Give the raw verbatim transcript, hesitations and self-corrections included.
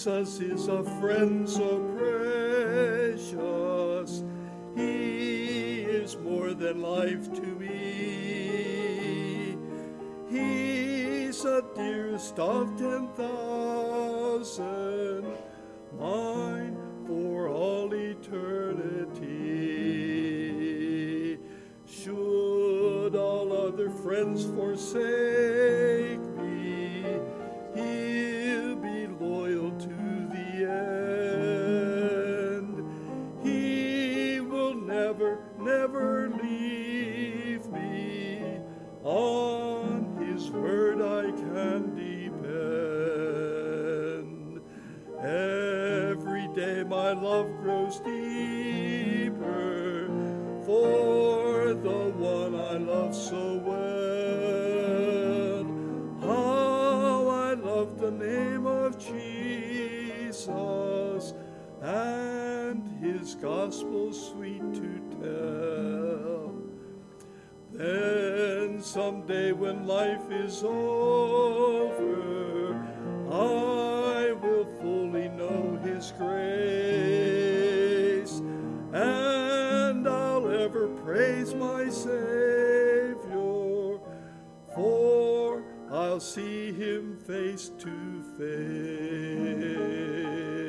Jesus is a friend so precious. He is more than life to me. He's a dearest of ten thousand, mine for all eternity. Should all other friends forsake me, he'll be loyal to the end. He will never, never leave me. On his word I can depend. Every day my love grows deeper for the one I love so well. How I love the name of Jesus, and his gospel sweet to tell. Then someday when life is over, I will fully know his grace, and I'll ever praise my Savior, for I'll see him face to face.